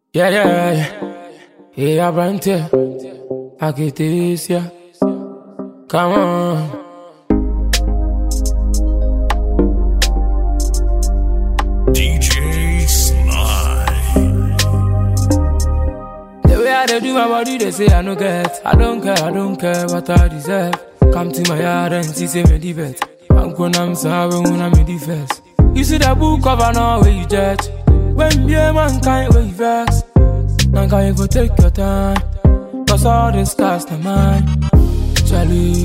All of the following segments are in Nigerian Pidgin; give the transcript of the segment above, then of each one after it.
Yeah, yeah, yeah. Hey, I brand here. I get this, yeah. Come on. DJ Sly. The way I do my body, they say I no get. I don't care what I deserve. Come to my yard and see me the best. I'm gonna sorry when I'm in the first. You see that book cover now where you judge. When be a mankind where you vex. Now can you go take your time? Cause all this cost of mine. Charlie,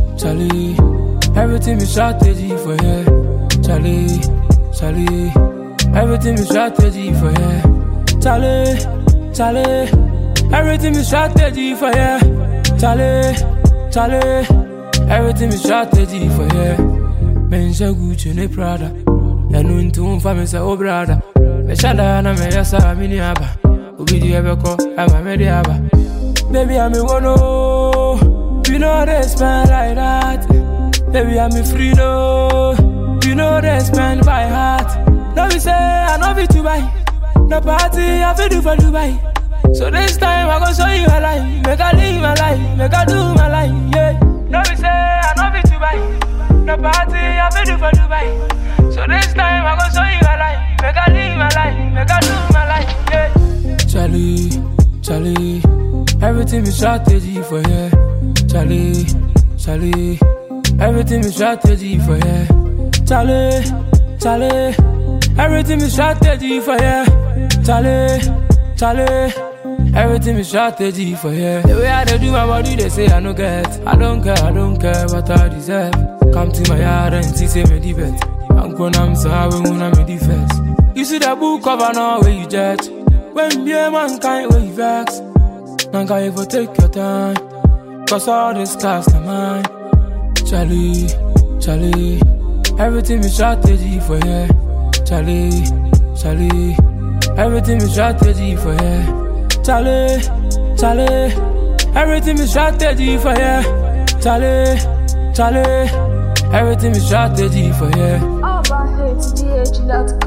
everything is strategy for you. Charlie, everything is strategy for you. Charlie, everything is strategy for you. Charlie, everything is strategy for you. Menja Gucci ne Prada. Enu ntu mfa say oh brother. Me shada na me yasa mini aba. Obi di ebeko ama me di aba. Baby I'm a wono. You know they spend like that. Baby I'm a free no. You know they spend by heart. No we say I know be to buy. No party I feel do for Dubai. So this time I go show you a life. Make I live my life. Make I do my life. Yeah. No we say I know be to buy. No party I feel do for Dubai. So this time I go show you a life. Make I live my life. Make I do my life. Yeah. Charlie, everything is strategy for you. Charlie, everything is strategy for you. Charlie, everything is strategy for you. Charlie, everything is strategy for you. The way I do my body, they say I no get. I don't care what I deserve. Come to my yard and see me the best. I'm gonna sorry when I'm in the first. You see that book cover now where you judge. When be a mankind where you vex. Now can you go take your time? Cause all this cost of mine. Charlie, everything is strategy for you. Charlie, everything is strategy for you. Charlie, everything is strategy for you. Charlie, everything is strategy for you. All about hate, DH.com.